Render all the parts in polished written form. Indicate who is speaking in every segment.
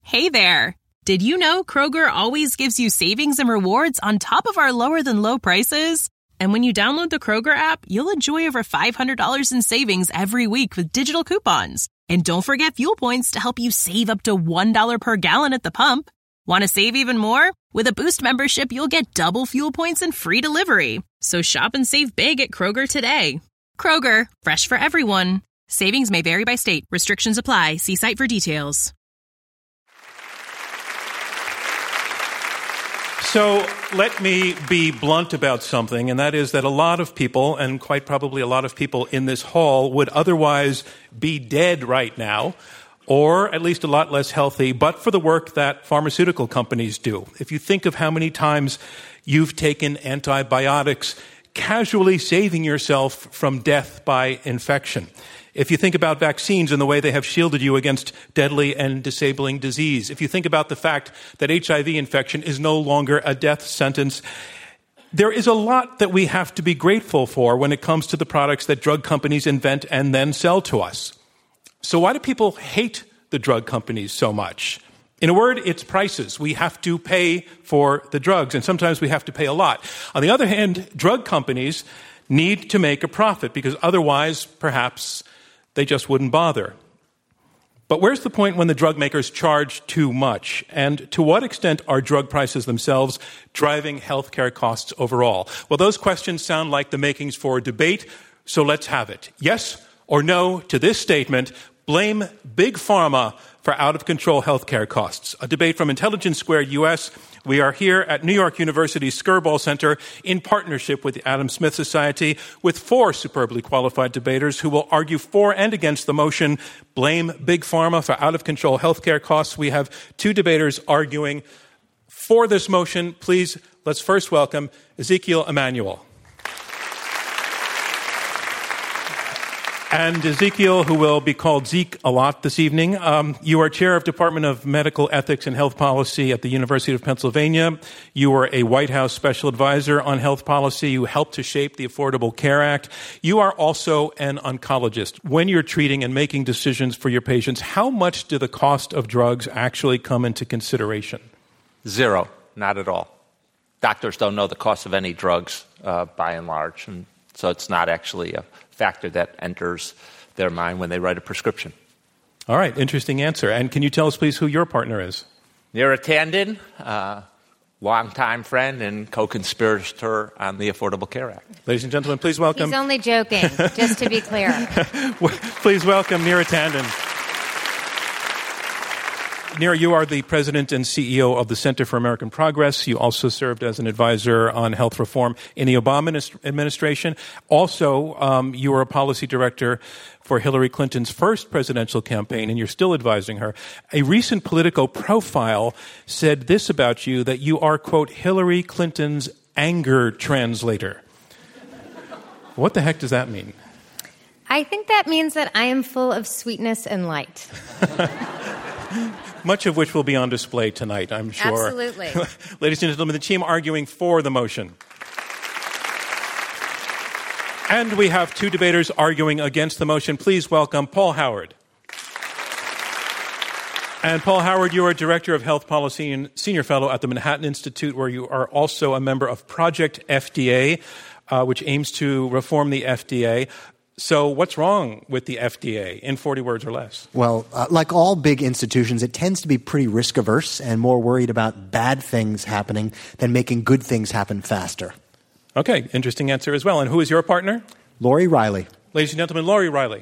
Speaker 1: Hey there! Did you know Kroger always gives you savings and rewards on top of our lower-than-low prices? And when you download the Kroger app, you'll enjoy over $500 in savings every week with digital coupons. And don't forget fuel points to help you save up to $1 per gallon at the pump. Want to save even more? With a Boost membership, you'll get double fuel points and free delivery. So shop and save big at Kroger today. Kroger, fresh for everyone. Savings may vary by state. Restrictions apply. See site for details.
Speaker 2: So let me be blunt about something, and that is that a lot of people, and quite probably a lot of people in this hall, would otherwise be dead right now, or at least a lot less healthy, but for the work that pharmaceutical companies do. If you think of how many times you've taken antibiotics, casually saving yourself from death by infection. If you think about vaccines and the way they have shielded you against deadly and disabling disease. If you think about the fact that HIV infection is no longer a death sentence, there is a lot that we have to be grateful for when it comes to the products that drug companies invent and then sell to us. So why do people hate the drug companies so much? In a word, it's prices. We have to pay for the drugs, and sometimes we have to pay a lot. On the other hand, drug companies need to make a profit because otherwise, perhaps, they just wouldn't bother. But where's the point when the drug makers charge too much? And to what extent are drug prices themselves driving healthcare costs overall? Well, those questions sound like the makings for a debate, so let's have it. Yes or no to this statement: blame Big Pharma for out-of-control healthcare costs. A debate from Intelligence Squared US. We are here at New York University's Skirball Center in partnership with the Adam Smith Society with 4 superbly qualified debaters who will argue for and against the motion, blame Big Pharma for out-of-control healthcare costs. We have 2 debaters arguing for this motion. Please, let's first welcome Ezekiel Emanuel. And Ezekiel, who will be called Zeke a lot this evening, you are chair of Department of Medical Ethics and Health Policy at the University of Pennsylvania. You were a White House special advisor on health policy. You helped to shape the Affordable Care Act. You are also an oncologist. When you're treating and making decisions for your patients, how much do the cost of drugs actually come into consideration?
Speaker 3: 0, not at all. Doctors don't know the cost of any drugs by and large, and so it's not actually a factor that enters their mind when they write a prescription.
Speaker 2: All right, interesting answer. And can you tell us, please, who your partner is?
Speaker 3: Neera Tanden, longtime friend and co-conspirator on the Affordable Care Act.
Speaker 2: Ladies and gentlemen, please welcome...
Speaker 4: He's only joking, just to be clear.
Speaker 2: Please welcome Neera Tanden. Neera, you are the president and CEO of the Center for American Progress. You also served as an advisor on health reform in the Obama administration. Also, you were a policy director for Hillary Clinton's first presidential campaign, and you're still advising her. A recent Politico profile said this about you, that you are, quote, Hillary Clinton's anger translator. What the heck does that mean?
Speaker 4: I think that means that I am full of sweetness and light.
Speaker 2: Much of which will be on display tonight, I'm sure.
Speaker 4: Absolutely.
Speaker 2: Ladies and gentlemen, the team arguing for the motion. And we have 2 debaters arguing against the motion. Please welcome Paul Howard. And Paul Howard, you are Director of Health Policy and Senior Fellow at the Manhattan Institute, where you are also a member of Project FDA, which aims to reform the FDA. So what's wrong with the FDA, in 40 words or less?
Speaker 5: Well, like all big institutions, it tends to be pretty risk-averse and more worried about bad things happening than making good things happen faster.
Speaker 2: Okay, interesting answer as well. And who is your partner?
Speaker 5: Lori Riley.
Speaker 2: Ladies and gentlemen, Lori Riley.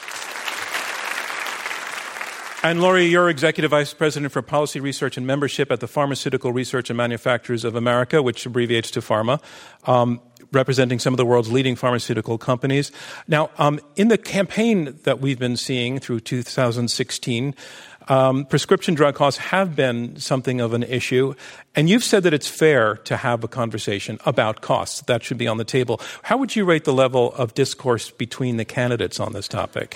Speaker 2: And Lori, you're Executive Vice President for Policy Research and Membership at the Pharmaceutical Research and Manufacturers of America, which abbreviates to PhRMA, representing some of the world's leading pharmaceutical companies. Now, in the campaign that we've been seeing through 2016, prescription drug costs have been something of an issue, and you've said that it's fair to have a conversation about costs. That should be on the table. How would you rate the level of discourse between the candidates on this topic?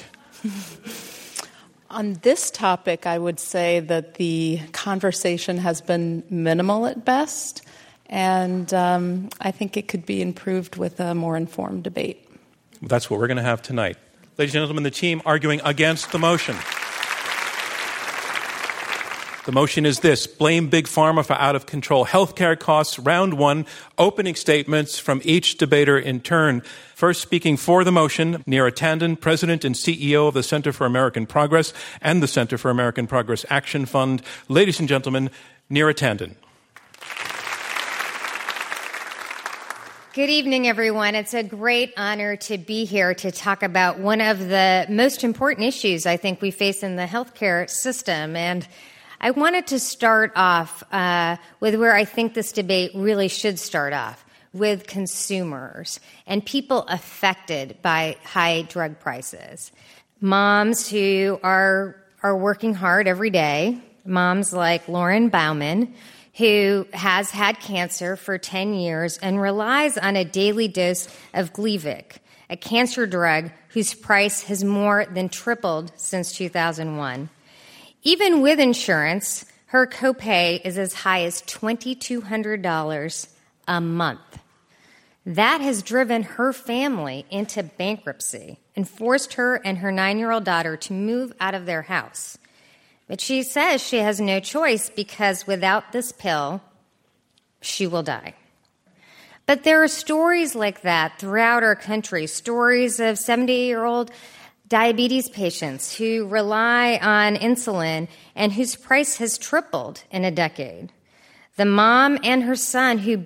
Speaker 6: On this topic, I would say that the conversation has been minimal at best, and I think it could be improved with a more informed debate.
Speaker 2: That's what we're going to have tonight. Ladies and gentlemen, the team arguing against the motion. The motion is this: blame Big Pharma for out-of-control healthcare costs. Round one, opening statements from each debater in turn. First, speaking for the motion, Neera Tanden, President and CEO of the Center for American Progress and the Center for American Progress Action Fund. Ladies and gentlemen, Neera Tanden.
Speaker 4: Good evening, everyone. It's a great honor to be here to talk about one of the most important issues I think we face in the healthcare system. And I wanted to start off with where I think this debate really should start off, with consumers and people affected by high drug prices. Moms who are working hard every day, moms like Lauren Bauman, who has had cancer for 10 years and relies on a daily dose of Gleevec, a cancer drug whose price has more than tripled since 2001. Even with insurance, her copay is as high as $2,200 a month. That has driven her family into bankruptcy and forced her and her 9-year-old daughter to move out of their house. But she says she has no choice because without this pill, she will die. But there are stories like that throughout our country, stories of 70-year-old diabetes patients who rely on insulin and whose price has tripled in a decade. The mom and her son who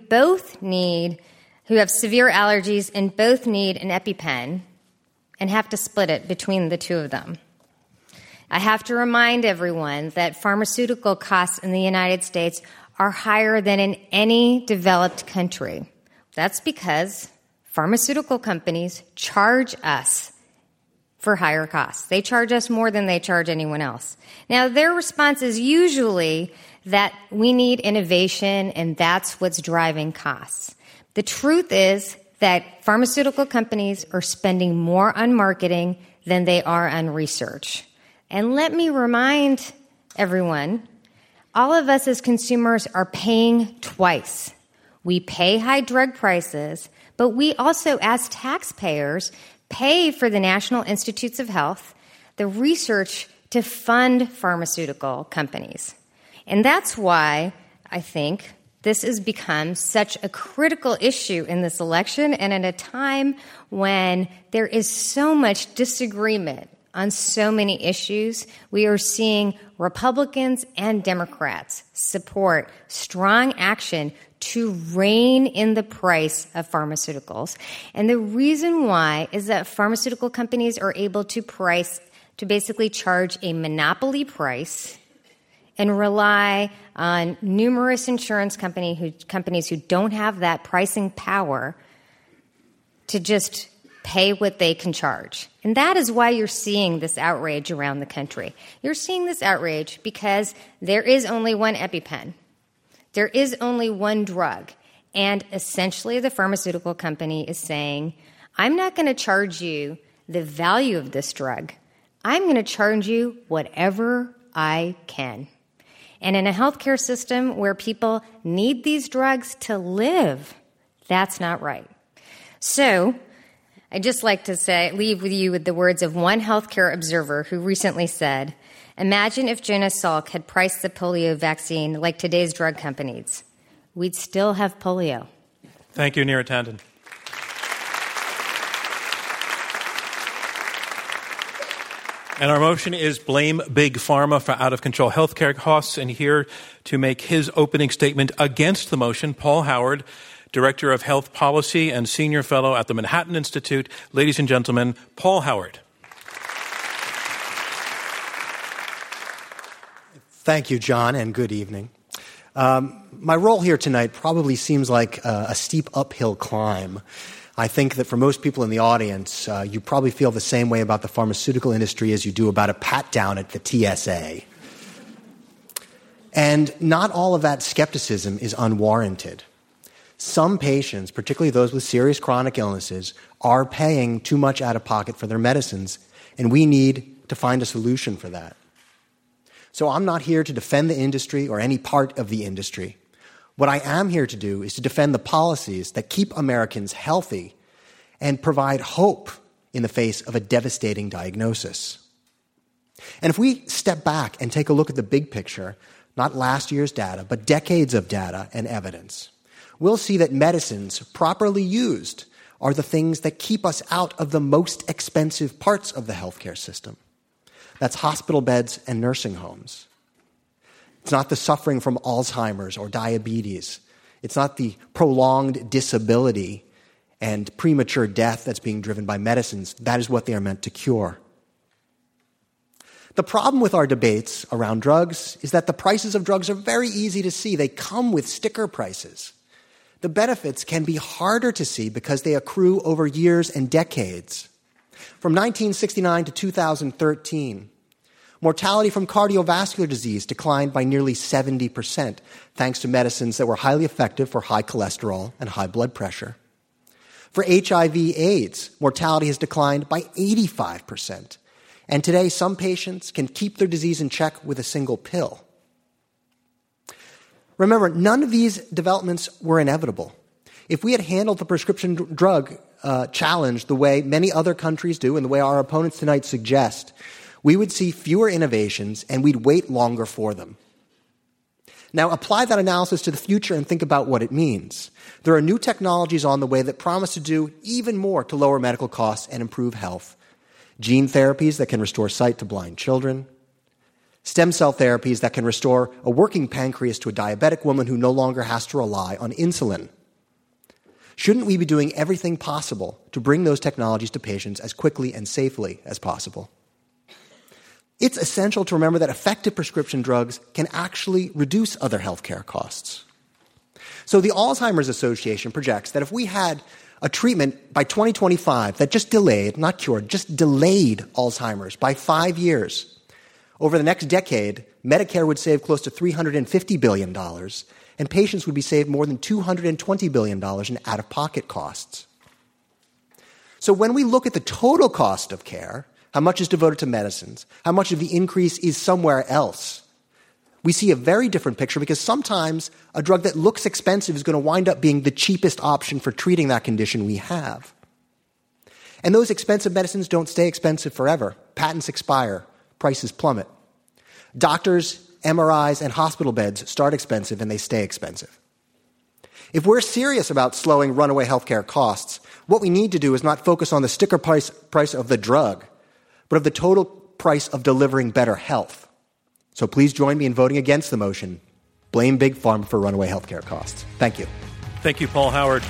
Speaker 4: have severe allergies and both need an EpiPen and have to split it between the two of them. I have to remind everyone that pharmaceutical costs in the United States are higher than in any developed country. That's because pharmaceutical companies charge us for higher costs. They charge us more than they charge anyone else. Now, their response is usually that we need innovation and that's what's driving costs. The truth is that pharmaceutical companies are spending more on marketing than they are on research. And let me remind everyone, all of us as consumers are paying twice. We pay high drug prices, but we also, as taxpayers, pay for the National Institutes of Health, the research to fund pharmaceutical companies. And that's why I think this has become such a critical issue in this election and at a time when there is so much disagreement on so many issues. We are seeing Republicans and Democrats support strong action to rein in the price of pharmaceuticals. And the reason why is that pharmaceutical companies are able to basically charge a monopoly price and rely on numerous insurance companies who don't have that pricing power to just pay what they can charge. And that is why you're seeing this outrage around the country. You're seeing this outrage because there is only one EpiPen. There is only one drug. And essentially the pharmaceutical company is saying, I'm not going to charge you the value of this drug. I'm going to charge you whatever I can. And in a healthcare system where people need these drugs to live, that's not right. So I'd just like to leave with you with the words of one healthcare observer who recently said, imagine if Jonas Salk had priced the polio vaccine like today's drug companies. We'd still have polio.
Speaker 2: Thank you, Neera Tanden. And our motion is blame Big Pharma for out-of-control healthcare costs. And here to make his opening statement against the motion, Paul Howard, Director of Health Policy and Senior Fellow at the Manhattan Institute. Ladies and gentlemen, Paul Howard.
Speaker 5: Thank you, John, and good evening. My role here tonight probably seems like a steep uphill climb. I think that for most people in the audience, you probably feel the same way about the pharmaceutical industry as you do about a pat down at the TSA. And not all of that skepticism is unwarranted. Some patients, particularly those with serious chronic illnesses, are paying too much out of pocket for their medicines, and we need to find a solution for that. So I'm not here to defend the industry or any part of the industry. What I am here to do is to defend the policies that keep Americans healthy and provide hope in the face of a devastating diagnosis. And if we step back and take a look at the big picture, not last year's data, but decades of data and evidence, we'll see that medicines, properly used, are the things that keep us out of the most expensive parts of the healthcare system. That's hospital beds and nursing homes. It's not the suffering from Alzheimer's or diabetes. It's not the prolonged disability and premature death that's being driven by medicines. That is what they are meant to cure. The problem with our debates around drugs is that the prices of drugs are very easy to see. They come with sticker prices. The benefits can be harder to see because they accrue over years and decades. From 1969 to 2013, mortality from cardiovascular disease declined by nearly 70%, thanks to medicines that were highly effective for high cholesterol and high blood pressure. For HIV/AIDS, mortality has declined by 85%. And today, some patients can keep their disease in check with a single pill. Remember, none of these developments were inevitable. If we had handled the prescription drug challenge the way many other countries do and the way our opponents tonight suggest, we would see fewer innovations and we'd wait longer for them. Now, apply that analysis to the future and think about what it means. There are new technologies on the way that promise to do even more to lower medical costs and improve health. Gene therapies that can restore sight to blind children. Stem cell therapies that can restore a working pancreas to a diabetic woman who no longer has to rely on insulin. Shouldn't we be doing everything possible to bring those technologies to patients as quickly and safely as possible? It's essential to remember that effective prescription drugs can actually reduce other healthcare costs. So the Alzheimer's Association projects that if we had a treatment by 2025 that just delayed, not cured, just delayed Alzheimer's by 5 years, over the next decade, Medicare would save close to $350 billion, and patients would be saved more than $220 billion in out-of-pocket costs. So when we look at the total cost of care, how much is devoted to medicines, how much of the increase is somewhere else, we see a very different picture because sometimes a drug that looks expensive is going to wind up being the cheapest option for treating that condition we have. And those expensive medicines don't stay expensive forever. Patents expire. Prices plummet. Doctors, MRIs, and hospital beds start expensive and they stay expensive. If we're serious about slowing runaway healthcare costs, what we need to do is not focus on the sticker price of the drug, but of the total price of delivering better health. So please join me in voting against the motion, blame Big Pharma for runaway healthcare costs. Thank you.
Speaker 2: Thank you, Paul Howard.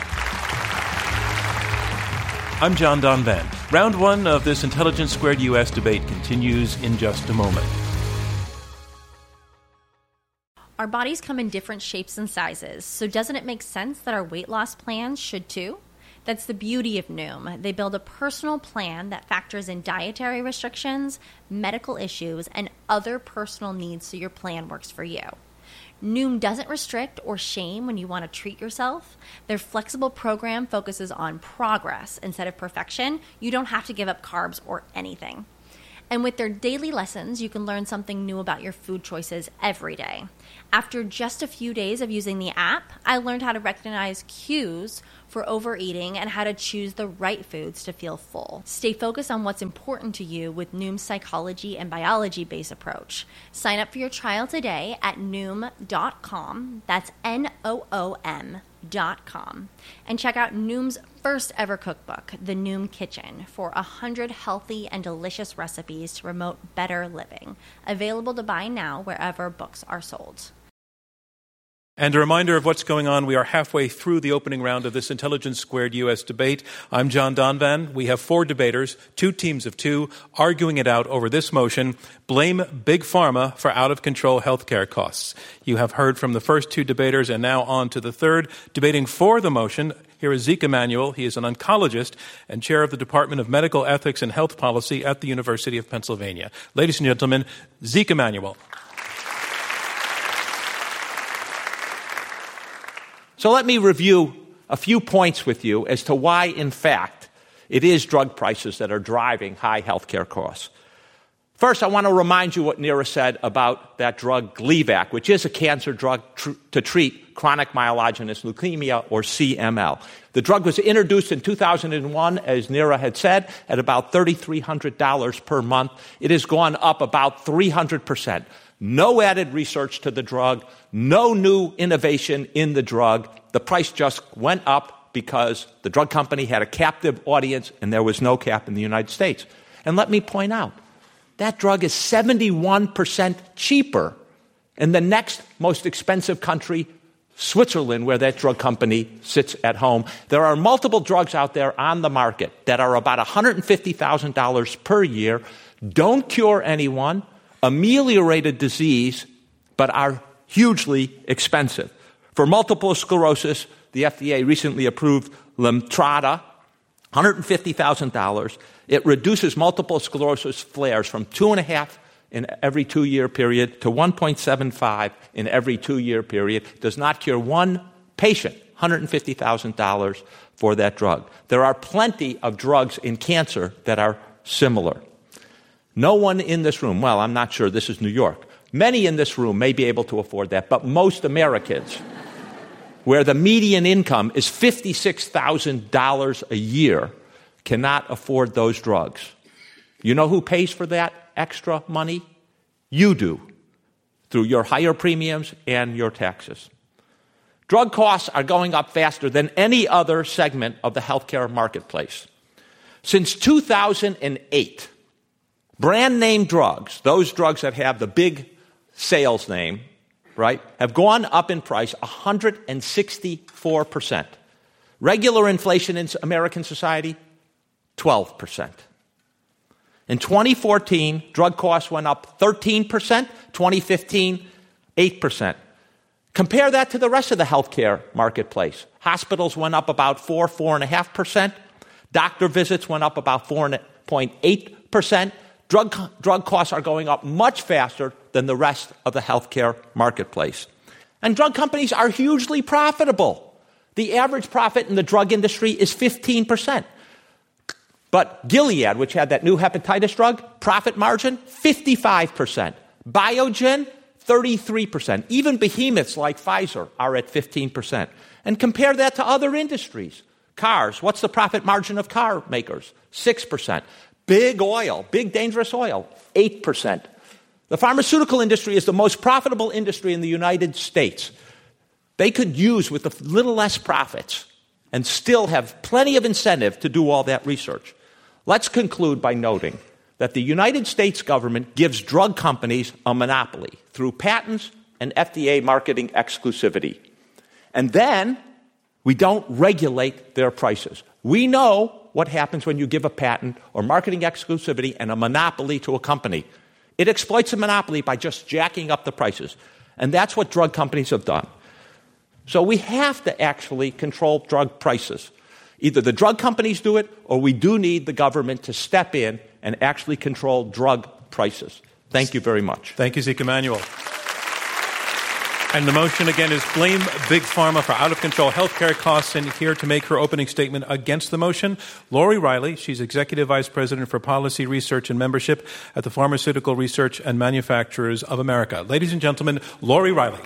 Speaker 2: I'm John Donvan. Round one of this Intelligence Squared U.S. debate continues in just a moment.
Speaker 7: Our bodies come in different shapes and sizes, so doesn't it make sense that our weight loss plans should too? That's the beauty of Noom. They build a personal plan that factors in dietary restrictions, medical issues, and other personal needs so your plan works for you. Noom doesn't restrict or shame when you want to treat yourself. Their flexible program focuses on progress instead of perfection. You don't have to give up carbs or anything. And with their daily lessons, you can learn something new about your food choices every day. After just a few days of using the app, I learned how to recognize cues for overeating and how to choose the right foods to feel full. Stay focused on what's important to you with Noom's psychology and biology-based approach. Sign up for your trial today at Noom.com. That's Noom.com. And check out Noom's first ever cookbook, The Noom Kitchen, for 100 healthy and delicious recipes to promote better living. Available to buy now wherever books are sold.
Speaker 2: And a reminder of what's going on. We are halfway through the opening round of this Intelligence Squared U.S. debate. I'm John Donvan. We have 4 debaters, 2 teams of 2, arguing it out over this motion, blame Big Pharma for out-of-control healthcare costs. You have heard from the first 2 debaters and now on to the third. Debating for the motion, here is Zeke Emanuel. He is an oncologist and chair of the Department of Medical Ethics and Health Policy at the University of Pennsylvania. Ladies and gentlemen, Zeke Emanuel.
Speaker 3: So let me review a few points with you as to why, in fact, it is drug prices that are driving high healthcare costs. First, I want to remind you what Neera said about that drug Gleevec, which is a cancer drug to treat chronic myelogenous leukemia, or CML. The drug was introduced in 2001, as Neera had said, at about $3,300 per month. It has gone up about 300%. No added research to the drug, no new innovation in the drug. The price just went up because the drug company had a captive audience and there was no cap in the United States. And let me point out, that drug is 71% cheaper in the next most expensive country, Switzerland, where that drug company sits at home. There are multiple drugs out there on the market that are about $150,000 per year, don't cure anyone, ameliorate a disease, but are hugely expensive. For multiple sclerosis, the FDA recently approved Lemtrada, $150,000. It reduces multiple sclerosis flares from 2.5 in every 2-year period to 1.75 in every 2-year period. Does not cure one patient. $150,000 for that drug. There are plenty of drugs in cancer that are similar. No one in this room, well, I'm not sure, this is New York. Many in this room may be able to afford that, but most Americans, where the median income is $56,000 a year, cannot afford those drugs. You know who pays for that extra money? You do, through your higher premiums and your taxes. Drug costs are going up faster than any other segment of the healthcare marketplace. Since 2008, brand name drugs, those drugs that have the big sales name, right, have gone up in price 164%. Regular inflation in American society, 12%. In 2014, drug costs went up 13%, 2015, 8%. Compare that to the rest of the healthcare marketplace. Hospitals went up about 4.5%. Doctor visits went up about 4.8%. Drug costs are going up much faster than the rest of the healthcare marketplace. And drug companies are hugely profitable. The average profit in the drug industry is 15%. But Gilead, which had that new hepatitis drug, profit margin, 55%. Biogen, 33%. Even behemoths like Pfizer are at 15%. And compare that to other industries. Cars, what's the profit margin of car makers? 6%. Big oil, big dangerous oil, 8%. The pharmaceutical industry is the most profitable industry in the United States. They could use with a little less profits and still have plenty of incentive to do all that research. Let's conclude by noting that the United States government gives drug companies a monopoly through patents and FDA marketing exclusivity. And then we don't regulate their prices. We know what happens when you give a patent or marketing exclusivity and a monopoly to a company. It exploits a monopoly by just jacking up the prices. And that's what drug companies have done. So we have to actually control drug prices. Either the drug companies do it, or we do need the government to step in and actually control drug prices. Thank you very much.
Speaker 2: Thank you, Zeke Emanuel. And the motion again is blame Big Pharma for out-of-control healthcare costs. And here to make her opening statement against the motion, Lori Riley. She's Executive Vice President for Policy Research and Membership at the Pharmaceutical Research and Manufacturers of America. Ladies and gentlemen, Lori Riley.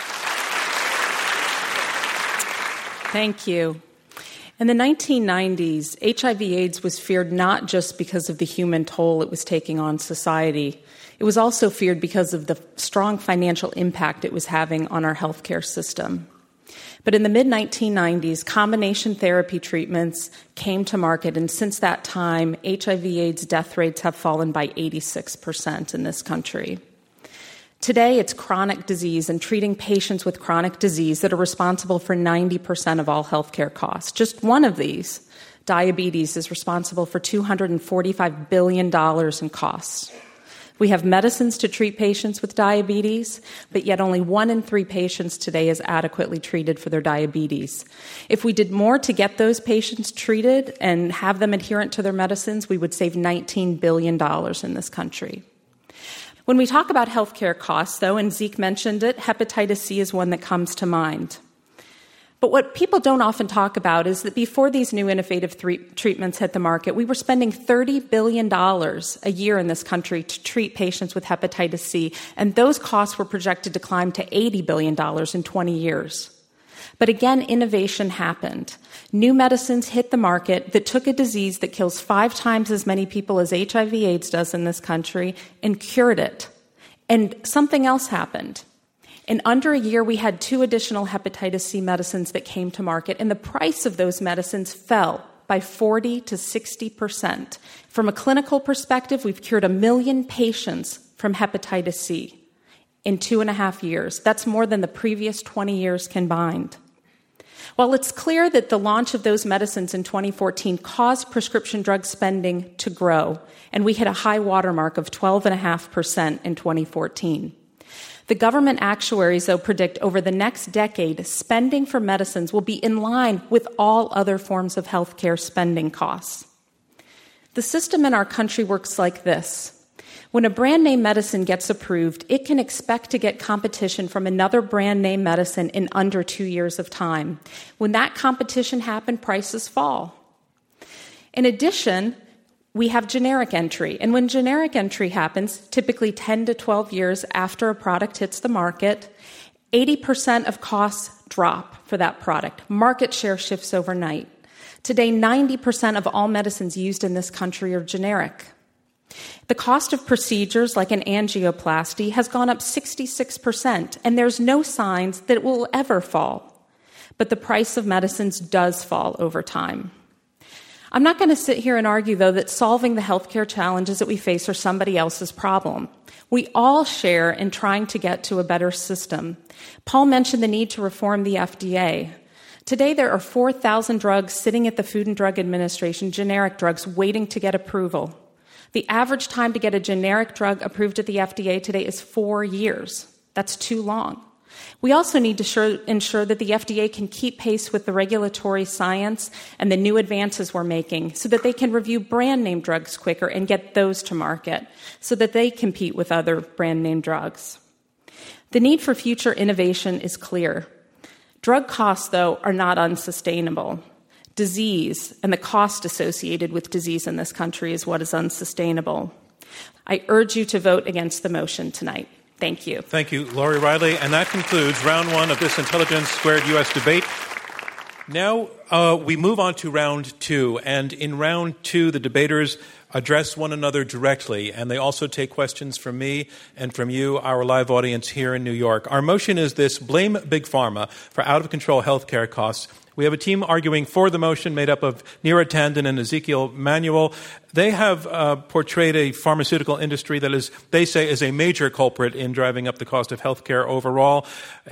Speaker 6: Thank you. In the 1990s, HIV/AIDS was feared not just because of the human toll it was taking on society. It was also feared because of the strong financial impact it was having on our healthcare system. But in the mid-1990s, combination therapy treatments came to market, and since that time, HIV/AIDS death rates have fallen by 86% in this country. Today, it's chronic disease and treating patients with chronic disease that are responsible for 90% of all healthcare costs. Just one of these, diabetes, is responsible for $245 billion in costs. We have medicines to treat patients with diabetes, but yet only 1 in 3 patients today is adequately treated for their diabetes. If we did more to get those patients treated and have them adherent to their medicines, we would save $19 billion in this country. When we talk about healthcare costs, though, and Zeke mentioned it, hepatitis C is one that comes to mind. But what people don't often talk about is that before these new innovative treatments hit the market, we were spending $30 billion a year in this country to treat patients with hepatitis C, and those costs were projected to climb to $80 billion in 20 years. But again, innovation happened. New medicines hit the market that took a disease that kills 5 times as many people as HIV/AIDS does in this country and cured it. And something else happened. In under a year, we had 2 additional hepatitis C medicines that came to market, and the price of those medicines fell by 40 to 60%. From a clinical perspective, we've cured 1 million patients from hepatitis C in 2.5 years. That's more than the previous 20 years combined. While it's clear that the launch of those medicines in 2014 caused prescription drug spending to grow, and we hit a high watermark of 12.5% in 2014. The government actuaries, though, predict over the next decade, spending for medicines will be in line with all other forms of healthcare spending costs. The system in our country works like this. When a brand name medicine gets approved, it can expect to get competition from another brand name medicine in under 2 years of time. When that competition happens, prices fall. In addition, we have generic entry. And when generic entry happens, typically 10 to 12 years after a product hits the market, 80% of costs drop for that product. Market share shifts overnight. Today, 90% of all medicines used in this country are generic. The cost of procedures like an angioplasty has gone up 66%, and there's no signs that it will ever fall. But the price of medicines does fall over time. I'm not going to sit here and argue, though, that solving the healthcare challenges that we face are somebody else's problem. We all share in trying to get to a better system. Paul mentioned the need to reform the FDA. Today, there are 4,000 drugs sitting at the Food and Drug Administration, generic drugs, waiting to get approval. The average time to get a generic drug approved at the FDA today is 4 years. That's too long. We also need to ensure that the FDA can keep pace with the regulatory science and the new advances we're making so that they can review brand name drugs quicker and get those to market so that they compete with other brand name drugs. The need for future innovation is clear. Drug costs, though, are not unsustainable. Disease and the cost associated with disease in this country is what is unsustainable. I urge you to vote against the motion tonight. Thank you.
Speaker 2: Thank you, Lori Riley. And that concludes round 1 of this Intelligence Squared U.S. debate. Now we move on to round 2. And in round 2, the debaters address one another directly, and they also take questions from me and from you, our live audience here in New York. Our motion is this: blame Big Pharma for out-of-control healthcare costs. We have a team arguing for the motion made up of Neera Tanden and Ezekiel Manuel. They have portrayed a pharmaceutical industry that is, they say, is a major culprit in driving up the cost of healthcare overall,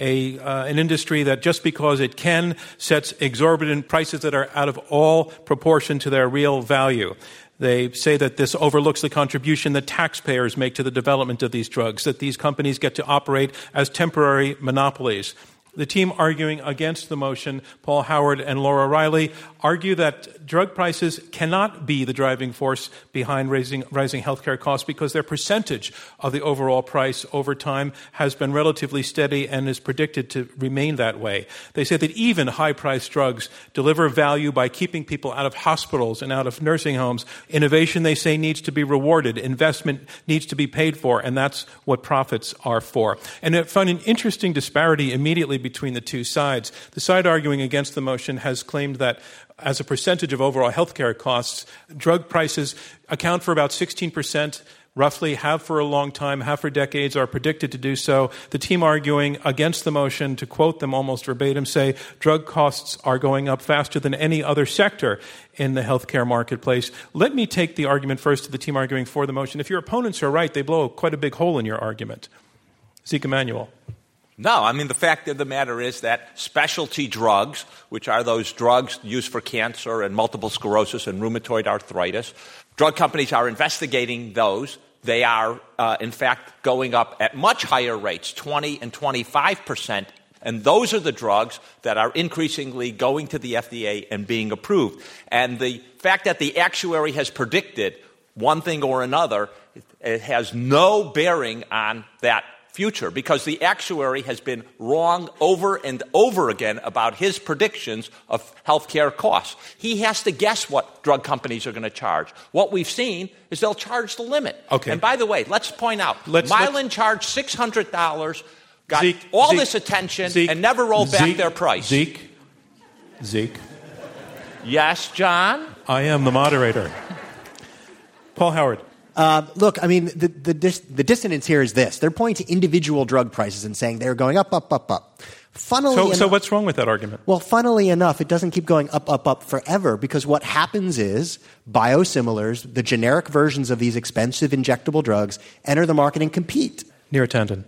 Speaker 2: an industry that just because it can sets exorbitant prices that are out of all proportion to their real value. They say that this overlooks the contribution that taxpayers make to the development of these drugs, that these companies get to operate as temporary monopolies. The team arguing against the motion, Paul Howard and Laura Riley, argue that drug prices cannot be the driving force behind rising healthcare costs because their percentage of the overall price over time has been relatively steady and is predicted to remain that way. They say that even high-priced drugs deliver value by keeping people out of hospitals and out of nursing homes. Innovation, they say, needs to be rewarded. Investment needs to be paid for, and that's what profits are for. And I find an interesting disparity immediately between the two sides. The side arguing against the motion has claimed that as a percentage of overall healthcare costs, drug prices account for about 16%, roughly, have for a long time, have for decades, are predicted to do so. The team arguing against the motion, to quote them almost verbatim, say drug costs are going up faster than any other sector in the healthcare marketplace. Let me take the argument first to the team arguing for the motion. If your opponents are right, they blow quite a big hole in your argument. Zeke Emanuel.
Speaker 3: No, I mean, the fact of the matter is that specialty drugs, which are those drugs used for cancer and multiple sclerosis and rheumatoid arthritis, drug companies are investigating those. They are, in fact, going up at much higher rates, 20 and 25%. And those are the drugs that are increasingly going to the FDA and being approved. And the fact that the actuary has predicted one thing or another, it has no bearing on that future because the actuary has been wrong over and over again about his predictions of healthcare costs. He has to guess what drug companies are going to charge. What we've seen is they'll charge the limit.
Speaker 2: Okay.
Speaker 3: And by the way, let's point out, Mylan charged $600, got this attention, and never rolled back their price.
Speaker 2: Zeke?
Speaker 3: Yes, John?
Speaker 2: I am the moderator. Paul Howard.
Speaker 5: Look, I mean, the dissonance here is this. They're pointing to individual drug prices and saying they're going up, up, up, up.
Speaker 2: So what's wrong with that argument?
Speaker 5: Well, funnily enough, it doesn't keep going up, up, up forever because what happens is biosimilars, the generic versions of these expensive injectable drugs, enter the market and compete.
Speaker 2: Neera Tanden.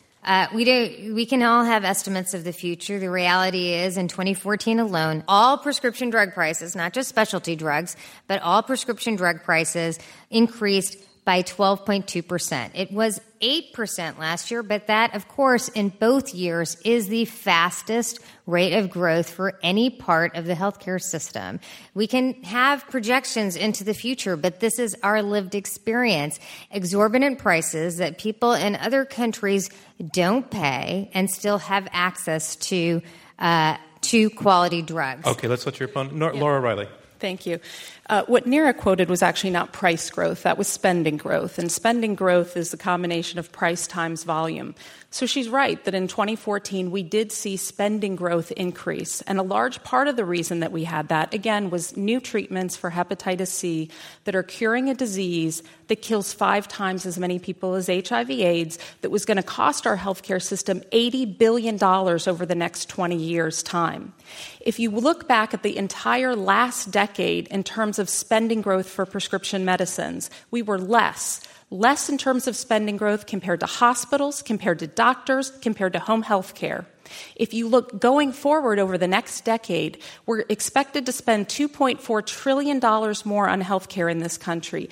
Speaker 4: We can all have estimates of the future. The reality is, in 2014 alone, all prescription drug prices, not just specialty drugs, but all prescription drug prices increased by 12.2%. It was 8% last year, but that, of course, in both years is the fastest rate of growth for any part of the healthcare system. We can have projections into the future, but this is our lived experience. Exorbitant prices that people in other countries don't pay and still have access to quality drugs.
Speaker 2: Okay, let's let your opponent, Laura Riley.
Speaker 6: Thank you. What Neera quoted was actually not price growth. That was spending growth. And spending growth is the combination of price times volume. So she's right that in 2014, we did see spending growth increase. And a large part of the reason that we had that, again, was new treatments for hepatitis C that are curing a disease that kills 5 times as many people as HIV/AIDS that was going to cost our healthcare system $80 billion over the next 20 years' time. If you look back at the entire last decade in terms of spending growth for prescription medicines, we were less in terms of spending growth compared to hospitals, compared to doctors, compared to home health care. If you look going forward over the next decade, we're expected to spend $2.4 trillion more on health care in this country.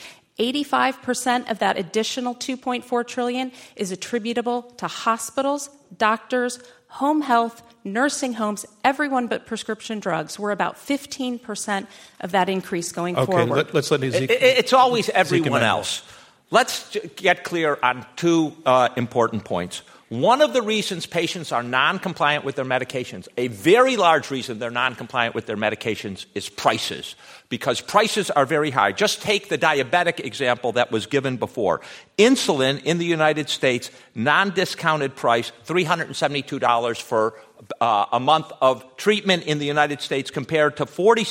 Speaker 6: 85% of that additional $2.4 trillion is attributable to hospitals, doctors, home health, nursing homes, everyone but prescription drugs. We're about 15% of that increase going forward.
Speaker 2: Okay, let's let Zeke.
Speaker 3: It's always everyone else. Let's get clear on 2 important points. One of the reasons patients are non-compliant with their medications, a very large reason they're non-compliant with their medications, is prices, because prices are very high. Just take the diabetic example that was given before. Insulin in the United States, non-discounted price, $372 for a month of treatment in the United States compared to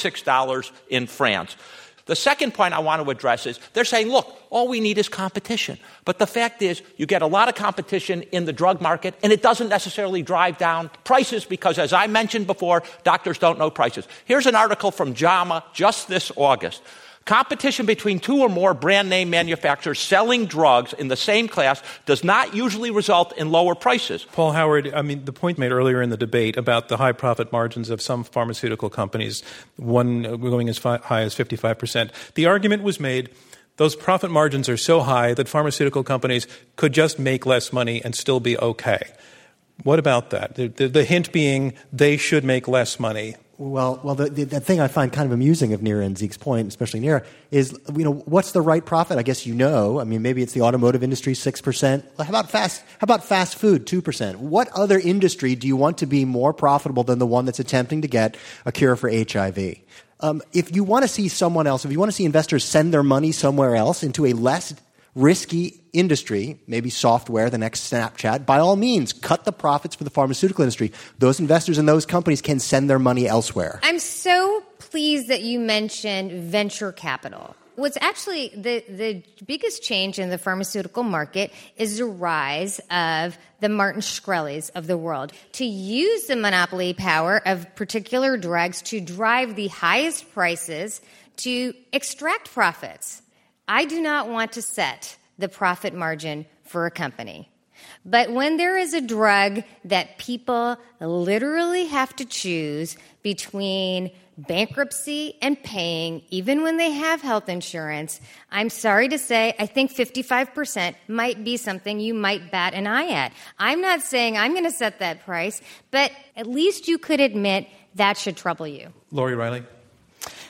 Speaker 3: $46 in France. The second point I want to address is they're saying, look, all we need is competition. But the fact is you get a lot of competition in the drug market, and it doesn't necessarily drive down prices because, as I mentioned before, doctors don't know prices. Here's an article from JAMA just this August. Competition between 2 or more brand name manufacturers selling drugs in the same class does not usually result in lower prices.
Speaker 2: Paul Howard, I mean, the point made earlier in the debate about the high profit margins of some pharmaceutical companies, one going as high as 55%. The argument was made, those profit margins are so high that pharmaceutical companies could just make less money and still be okay. What about that? The hint being they should make less money.
Speaker 5: Well, the thing I find kind of amusing of Neera and Zeke's point, especially Neera, is, what's the right profit? I guess I mean, maybe it's the automotive industry, 6%. How about fast food, 2%? What other industry do you want to be more profitable than the one that's attempting to get a cure for HIV? If you want to see someone else, if you want to see investors send their money somewhere else into a less risky industry, maybe software, the next Snapchat, by all means, cut the profits for the pharmaceutical industry. Those investors in those companies can send their money elsewhere.
Speaker 4: I'm so pleased that you mentioned venture capital. What's actually the biggest change in the pharmaceutical market is the rise of the Martin Shkreli's of the world to use the monopoly power of particular drugs to drive the highest prices to extract profits. I do not want to set the profit margin for a company. But when there is a drug that people literally have to choose between bankruptcy and paying, even when they have health insurance, I'm sorry to say, I think 55% might be something you might bat an eye at. I'm not saying I'm going to set that price, but at least you could admit that should trouble you.
Speaker 2: Lori Riley.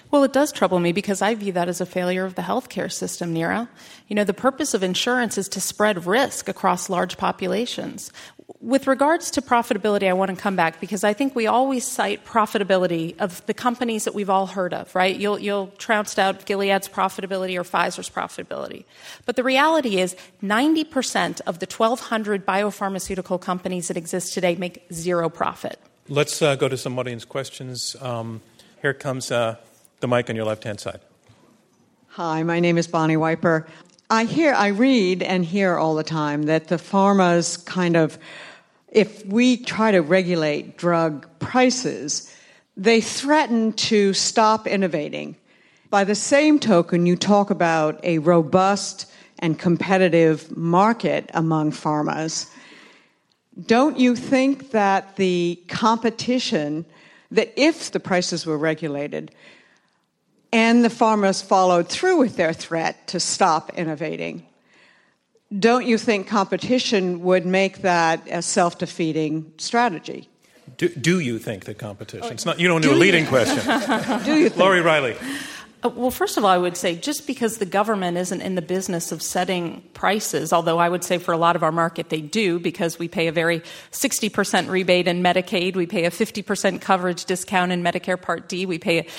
Speaker 6: Well, it does trouble me because I view that as a failure of the healthcare system, Neera. The purpose of insurance is to spread risk across large populations. With regards to profitability, I want to come back because I think we always cite profitability of the companies that we've all heard of, right? You'll trounce out Gilead's profitability or Pfizer's profitability. But the reality is 90% of the 1,200 biopharmaceutical companies that exist today make zero profit.
Speaker 2: Let's go to some audience questions. Here comes the mic on your left-hand side.
Speaker 8: Hi, my name is Bonnie Wiper. I read and hear all the time that the pharmas if we try to regulate drug prices, they threaten to stop innovating. By the same token, you talk about a robust and competitive market among pharmas. Don't you think that the competition, that if the prices were regulated and the pharmas followed through with their threat to stop innovating, don't you think competition would make that a self-defeating strategy?
Speaker 2: Do you think that competition? It's not. You don't do a leading question.
Speaker 8: Do you think?
Speaker 2: Lori Riley.
Speaker 6: Well, first of all, I would say just because the government isn't in the business of setting prices, although I would say for a lot of our market they do because we pay a very 60% rebate in Medicaid, we pay a 50% coverage discount in Medicare Part D, we pay a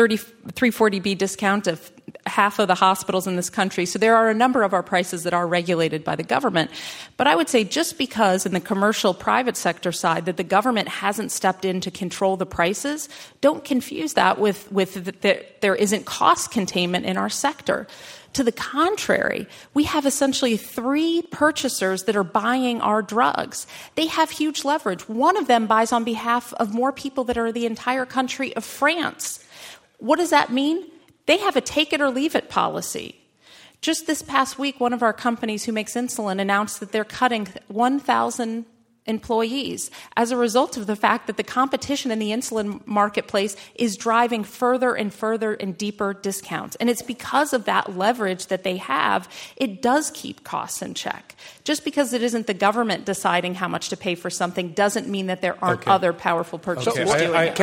Speaker 6: 340B discount of half of the hospitals in this country. So there are a number of our prices that are regulated by the government. But I would say just because in the commercial private sector side that the government hasn't stepped in to control the prices, don't confuse that with there isn't cost containment in our sector. To the contrary, we have essentially 3 purchasers that are buying our drugs. They have huge leverage. One of them buys on behalf of more people that are the entire country of France. What does that mean? They have a take-it-or-leave-it policy. Just this past week, one of our companies who makes insulin announced that they're cutting 1,000 employees as a result of the fact that the competition in the insulin marketplace is driving further and further and deeper discounts. And it's because of that leverage that they have, it does keep costs in check. Just because it isn't the government deciding how much to pay for something doesn't mean that there aren't other powerful purchasers doing it.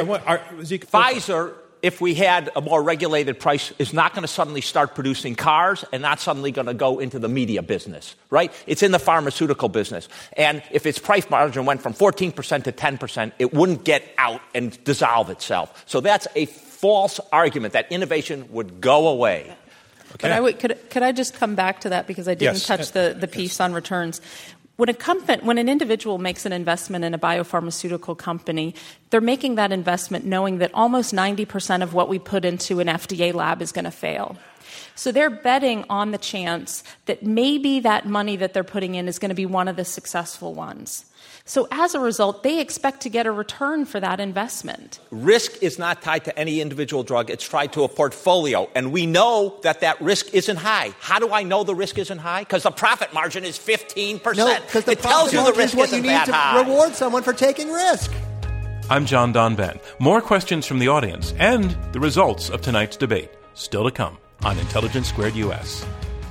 Speaker 3: Pfizer, if we had a more regulated price, is not going to suddenly start producing cars and not suddenly going to go into the media business, right? It's in the pharmaceutical business. And if its price margin went from 14% to 10%, it wouldn't get out and dissolve itself. So that's a false argument that innovation would go away.
Speaker 6: Okay. But could I just come back to that because I didn't touch the piece on returns. When an individual makes an investment in a biopharmaceutical company, they're making that investment knowing that almost 90% of what we put into an FDA lab is going to fail. So they're betting on the chance that maybe that money that they're putting in is going to be one of the successful ones. So as a result, they expect to get a return for that investment.
Speaker 3: Risk is not tied to any individual drug. It's tied to a portfolio. And we know that risk isn't high. How do I know the risk isn't high? Because the profit margin is 15%.
Speaker 5: No, because the
Speaker 3: tells you the risk
Speaker 5: is what
Speaker 3: isn't
Speaker 5: you need
Speaker 3: that
Speaker 5: to
Speaker 3: high.
Speaker 5: reward someone for taking risk.
Speaker 2: I'm John Donvan. More questions from the audience and the results of tonight's debate still to come on Intelligence Squared US.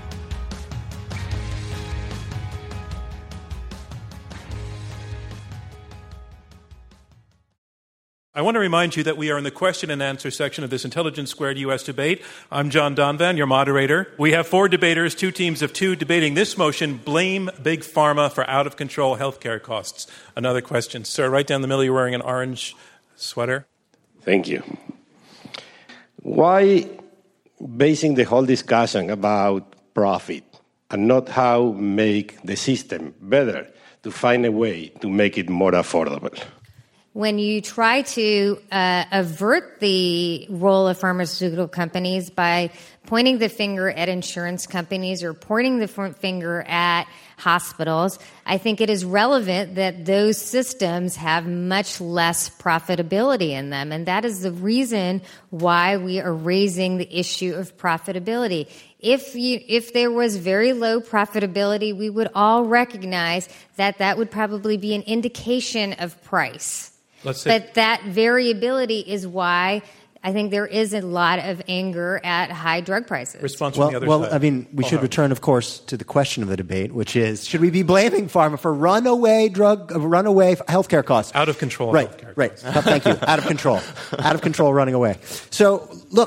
Speaker 2: I want to remind you that we are in the question and answer section of this Intelligence Squared US debate. I'm John Donvan, your moderator. We have 4 debaters, 2 teams of 2, debating this motion, blame Big Pharma for out-of-control healthcare costs. Another question. Sir, right down the middle, you're wearing an orange sweater.
Speaker 9: Thank you. Why basing the whole discussion about profit and not how make the system better to find a way to make it more affordable?
Speaker 4: When you try to avert the role of pharmaceutical companies by pointing the finger at insurance companies or pointing the finger at hospitals, I think it is relevant that those systems have much less profitability in them. And that is the reason why we are raising the issue of profitability. If there was very low profitability, we would all recognize that would probably be an indication of price. But that variability is why I think there is a lot of anger at high drug prices.
Speaker 2: Response from the other side.
Speaker 5: I mean, we should return, of course, to the question of the debate, which is, should we be blaming pharma for runaway healthcare costs?
Speaker 2: Out of control.
Speaker 5: Right. Thank you. Out of control running away. So, look,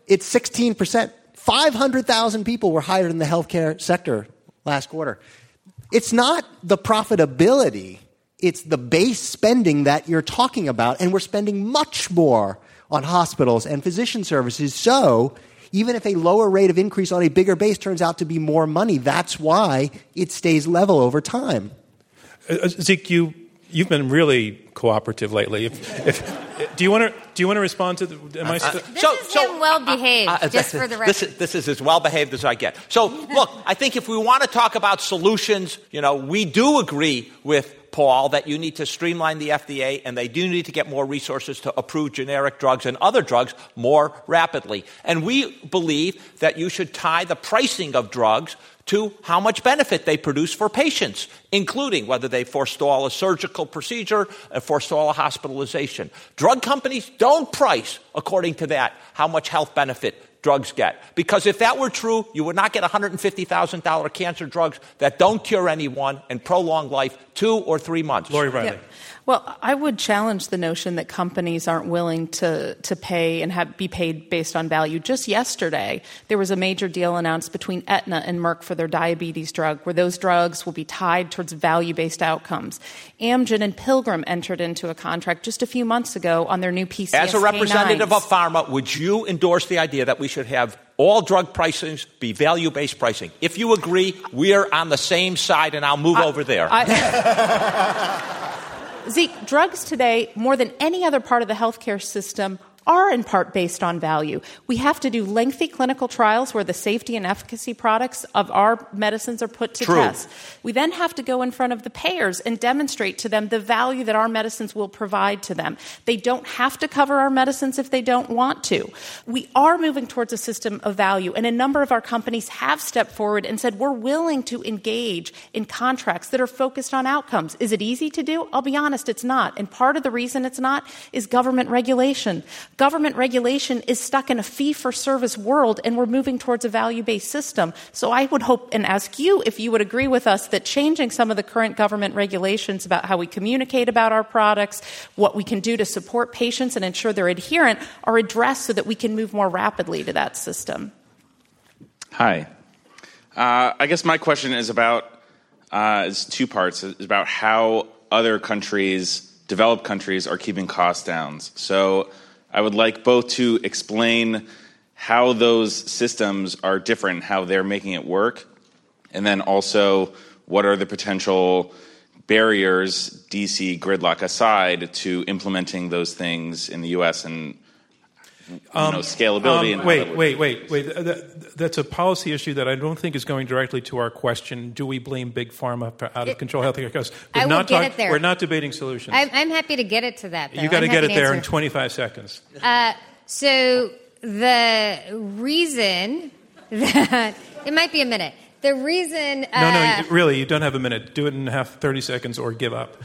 Speaker 5: it's 16%. 500,000 people were hired in the healthcare sector last quarter. It's not the profitability, it's the base spending that you're talking about, and we're spending much more on hospitals and physician services. So even if a lower rate of increase on a bigger base turns out to be more money, that's why it stays level over time.
Speaker 2: Zeke, you've been really cooperative lately. Do you want to respond to the? Am I
Speaker 4: him well behaved, just for the record.
Speaker 3: This is as well behaved as I get. So look, I think if we want to talk about solutions, we do agree with Paul that you need to streamline the FDA, and they do need to get more resources to approve generic drugs and other drugs more rapidly. And we believe that you should tie the pricing of drugs to how much benefit they produce for patients, including whether they forestall a surgical procedure and forestall a hospitalization. Drug companies don't price according to that, how much health benefit drugs get. Because if that were true, you would not get $150,000 cancer drugs that don't cure anyone and prolong life 2 or 3 months.
Speaker 2: Lori Riley.
Speaker 6: Yeah. Well, I would challenge the notion that companies aren't willing to pay and be paid based on value. Just yesterday, there was a major deal announced between Aetna and Merck for their diabetes drug, where those drugs will be tied towards value-based outcomes. Amgen and Pilgrim entered into a contract just a few months ago on their new PCSK9s.
Speaker 3: As a representative of pharma, would you endorse the idea that we should have all drug pricings be value-based pricing? If you agree, we're on the same side, and I'll move over there.
Speaker 6: Zeke, drugs today, more than any other part of the healthcare system, are in part based on value. We have to do lengthy clinical trials where the safety and efficacy products of our medicines are put to test. We then have to go in front of the payers and demonstrate to them the value that our medicines will provide to them. They don't have to cover our medicines if they don't want to. We are moving towards a system of value, and a number of our companies have stepped forward and said we're willing to engage in contracts that are focused on outcomes. Is it easy to do? I'll be honest, it's not. And part of the reason it's not is government regulation. Government regulation is stuck in a fee-for-service world, and we're moving towards a value-based system. So I would hope and ask you if you would agree with us that changing some of the current government regulations about how we communicate about our products, what we can do to support patients and ensure they're adherent, are addressed so that we can move more rapidly to that system.
Speaker 10: Hi. I guess my question is about is 2 parts. It's about how other countries, developed countries, are keeping costs down. So I would like both to explain how those systems are different, how they're making it work, and then also what are the potential barriers, DC gridlock aside, to implementing those things in the U.S. and scalability.
Speaker 2: Wait. That's a policy issue that I don't think is going directly to our question. Do we blame big pharma for out-of-control healthcare costs?
Speaker 4: I will get it there.
Speaker 2: We're not debating solutions.
Speaker 4: I'm happy to get it to that, though.
Speaker 2: You got to get it there in 25 seconds.
Speaker 4: So the reason that it might be a minute. The reason
Speaker 2: No, really, you don't have a minute. Do it in 30 seconds or give up.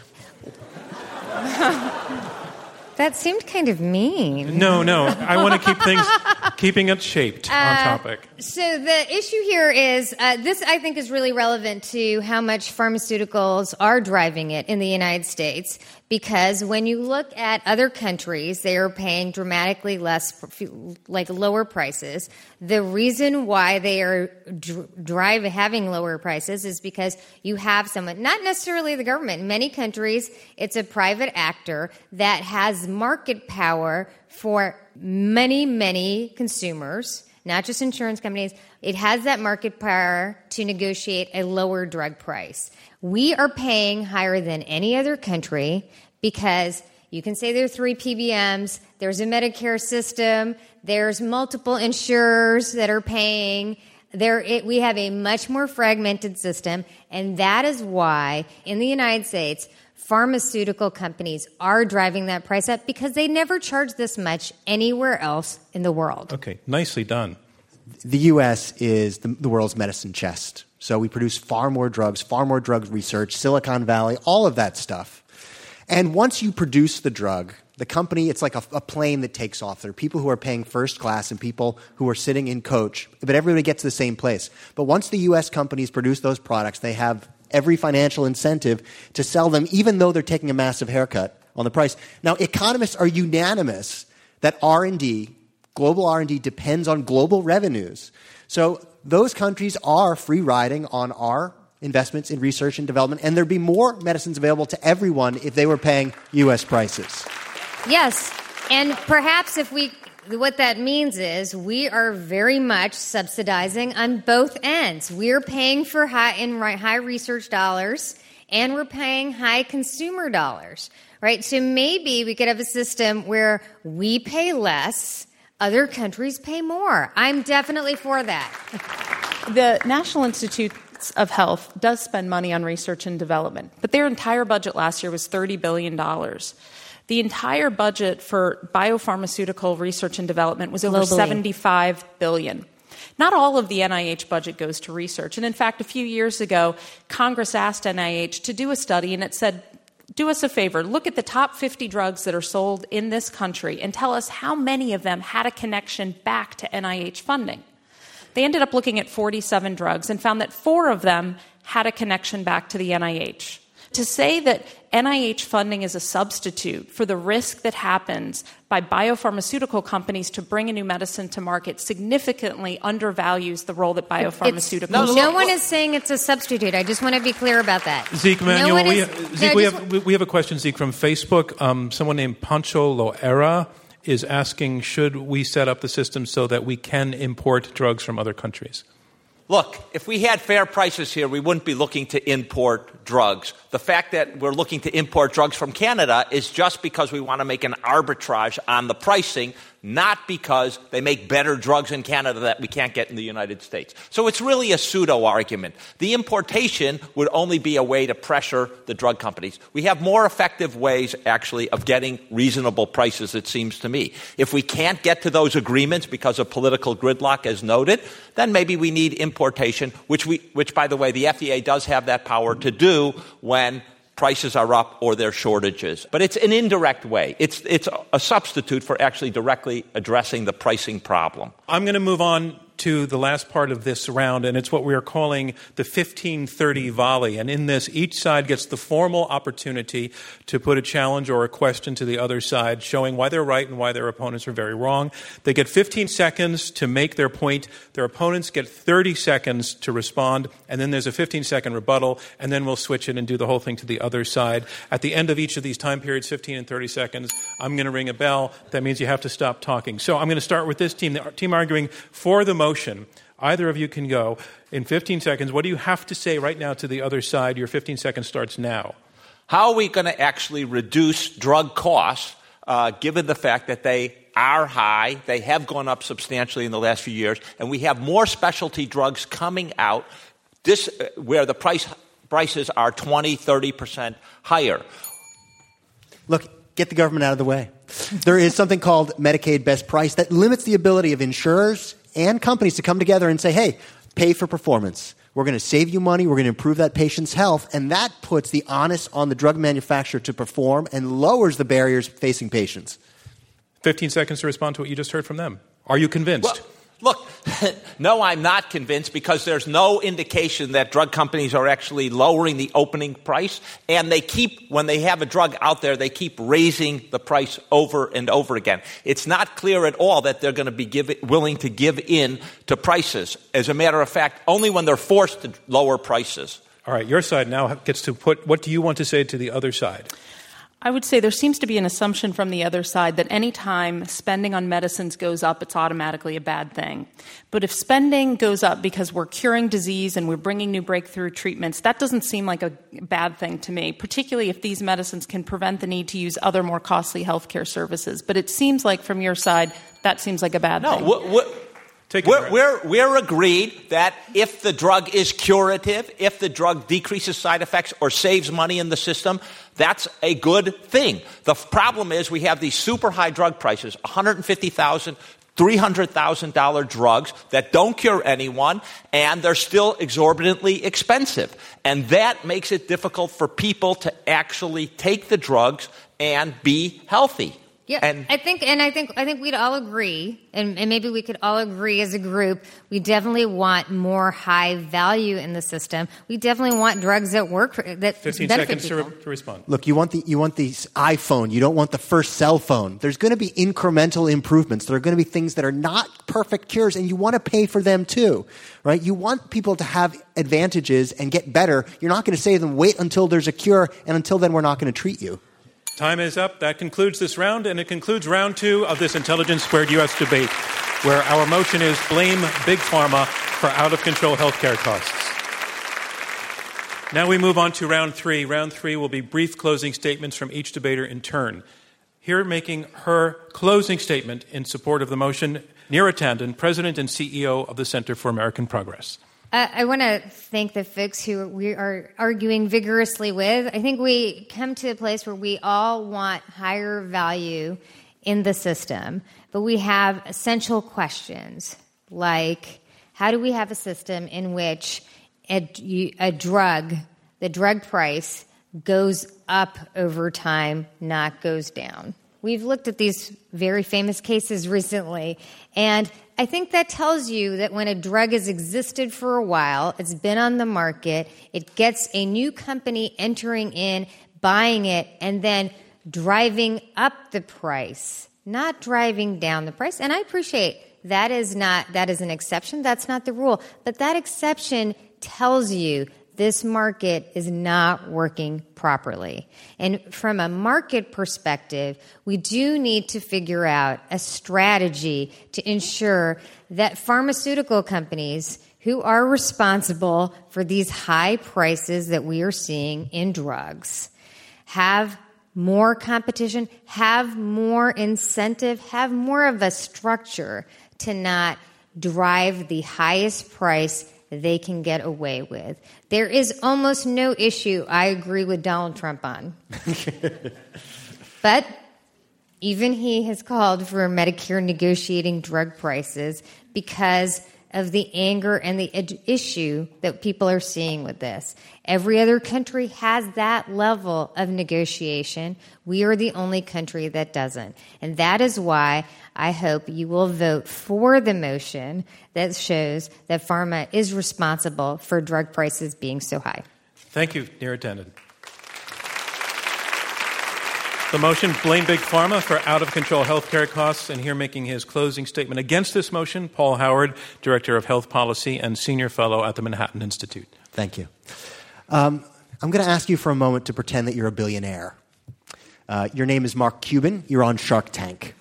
Speaker 4: That seemed kind of mean.
Speaker 2: No. I want to keeping it shaped on topic.
Speaker 4: So the issue here is, this I think is really relevant to how much pharmaceuticals are driving it in the United States, because when you look at other countries, they are paying dramatically less, like lower prices. The reason why they are having lower prices is because you have someone, not necessarily the government. In many countries, it's a private actor that has market power for many, many consumers, not just insurance companies. It has that market power to negotiate a lower drug price. We are paying higher than any other country because you can say there are 3 PBMs, there's a Medicare system, there's multiple insurers that are paying. We have a much more fragmented system, and that is why in the United States, pharmaceutical companies are driving that price up because they never charge this much anywhere else in the world.
Speaker 2: Okay, nicely done.
Speaker 5: The U.S. is the world's medicine chest. So we produce far more drugs research, Silicon Valley, all of that stuff. And once you produce the drug, the company, it's like a plane that takes off. There are people who are paying first class and people who are sitting in coach, but everybody gets to the same place. But once the U.S. companies produce those products, they have every financial incentive to sell them, even though they're taking a massive haircut on the price. Now, economists are unanimous that R&D Global R&D depends on global revenues. So those countries are free riding on our investments in research and development, and there'd be more medicines available to everyone if they were paying U.S. prices.
Speaker 4: Yes, and perhaps what that means is we are very much subsidizing on both ends. We're paying for high research dollars, and we're paying high consumer dollars, right? So maybe we could have a system where we pay less, other countries pay more. I'm definitely for that.
Speaker 6: The National Institutes of Health does spend money on research and development, but their entire budget last year was $30 billion. The entire budget for biopharmaceutical research and development was over $75 billion. Not all of the NIH budget goes to research. And in fact, a few years ago, Congress asked NIH to do a study, and it said, do us a favor, look at the top 50 drugs that are sold in this country and tell us how many of them had a connection back to NIH funding. They ended up looking at 47 drugs and found that 4 of them had a connection back to the NIH. To say that NIH funding is a substitute for the risk that happens by biopharmaceutical companies to bring a new medicine to market significantly undervalues the role that biopharmaceuticals play.
Speaker 4: No one is saying it's a substitute. I just want to be clear about that.
Speaker 2: Zeke Manuel, we have a question, Zeke, from Facebook. Someone named Pancho Loera is asking, should we set up the system so that we can import drugs from other countries?
Speaker 3: Look, if we had fair prices here, we wouldn't be looking to import drugs. The fact that we're looking to import drugs from Canada is just because we want to make an arbitrage on the pricing, not because they make better drugs in Canada that we can't get in the United States. So it's really a pseudo-argument. The importation would only be a way to pressure the drug companies. We have more effective ways, actually, of getting reasonable prices, it seems to me. If we can't get to those agreements because of political gridlock, as noted, then maybe we need importation, which, by the way, the FDA does have that power to do when prices are up or there are shortages. But it's an indirect way. It's a substitute for actually directly addressing the pricing problem.
Speaker 2: I'm going to move on to the last part of this round, and it's what we are calling the 1530 volley. And in this, each side gets the formal opportunity to put a challenge or a question to the other side, showing why they're right and why their opponents are very wrong. They get 15 seconds to make their point. Their opponents get 30 seconds to respond, and then there's a 15-second rebuttal, and then we'll switch it and do the whole thing to the other side. At the end of each of these time periods, 15 and 30 seconds, I'm going to ring a bell. That means you have to stop talking. So I'm going to start with this team, the team arguing for the motion. Either of you can go. In 15 seconds, what do you have to say right now to the other side? Your 15 seconds starts now.
Speaker 3: How are we going to actually reduce drug costs, given the fact that they are high, they have gone up substantially in the last few years, and we have more specialty drugs coming out where the prices are 20, 30% higher?
Speaker 5: Look, get the government out of the way. There is something called Medicaid best price that limits the ability of insurers and companies to come together and say, hey, pay for performance. We're going to save you money. We're going to improve that patient's health. And that puts the onus on the drug manufacturer to perform and lowers the barriers facing patients.
Speaker 2: 15 seconds to respond to what you just heard from them. Are you convinced?
Speaker 3: Well, look, no, I'm not convinced because there's no indication that drug companies are actually lowering the opening price. And when they have a drug out there, they keep raising the price over and over again. It's not clear at all that they're going to be willing to give in to prices. As a matter of fact, only when they're forced to lower prices.
Speaker 2: All right, your side now gets to put, what do you want to say to the other side?
Speaker 6: I would say there seems to be an assumption from the other side that any time spending on medicines goes up, it's automatically a bad thing. But if spending goes up because we're curing disease and we're bringing new breakthrough treatments, that doesn't seem like a bad thing to me, particularly if these medicines can prevent the need to use other more costly healthcare services. But it seems like from your side, that seems like a bad thing.
Speaker 3: We're agreed that if the drug is curative, if the drug decreases side effects or saves money in the system, that's a good thing. The problem is we have these super high drug prices, $150,000, $300,000 drugs that don't cure anyone, and they're still exorbitantly expensive. And that makes it difficult for people to actually take the drugs and be healthy.
Speaker 4: Yeah,
Speaker 3: And
Speaker 4: I think we'd all agree, and maybe we could all agree as a group, we definitely want more high value in the system. We definitely want drugs that work, that
Speaker 2: 15
Speaker 4: benefit
Speaker 2: seconds
Speaker 4: people.
Speaker 2: to respond.
Speaker 5: Look, you want the iPhone. You don't want the first cell phone. There's going to be incremental improvements. There are going to be things that are not perfect cures, and you want to pay for them too, right? You want people to have advantages and get better. You're not going to say to them, wait until there's a cure, and until then we're not going to treat you.
Speaker 2: Time is up. That concludes this round, and it concludes round 2 of this Intelligence Squared U.S. debate, where our motion is blame Big Pharma for out-of-control healthcare costs. Now we move on to round 3. Round 3 will be brief closing statements from each debater in turn. Here making her closing statement in support of the motion, Neera Tanden, President and CEO of the Center for American Progress.
Speaker 4: I want to thank the folks who we are arguing vigorously with. I think we come to a place where we all want higher value in the system, but we have essential questions like, how do we have a system in which the drug price goes up over time, not goes down? We've looked at these very famous cases recently, and I think that tells you that when a drug has existed for a while, it's been on the market, it gets a new company entering in, buying it, and then driving up the price, not driving down the price. And I appreciate that is an exception. That's not the rule. But that exception tells you this market is not working properly. And from a market perspective, we do need to figure out a strategy to ensure that pharmaceutical companies who are responsible for these high prices that we are seeing in drugs have more competition, have more incentive, have more of a structure to not drive the highest price they can get away with. There is almost no issue I agree with Donald Trump on. But even he has called for Medicare negotiating drug prices because of the anger and the issue that people are seeing with this. Every other country has that level of negotiation. We are the only country that doesn't. And that is why I hope you will vote for the motion that shows that pharma is responsible for drug prices being so high.
Speaker 2: Thank you, Neera Tanden. The motion, blame Big Pharma for out-of-control healthcare costs, and here making his closing statement against this motion, Paul Howard, Director of Health Policy and Senior Fellow at the Manhattan Institute.
Speaker 5: Thank you. I'm going to ask you for a moment to pretend that you're a billionaire. Your name is Mark Cuban. You're on Shark Tank.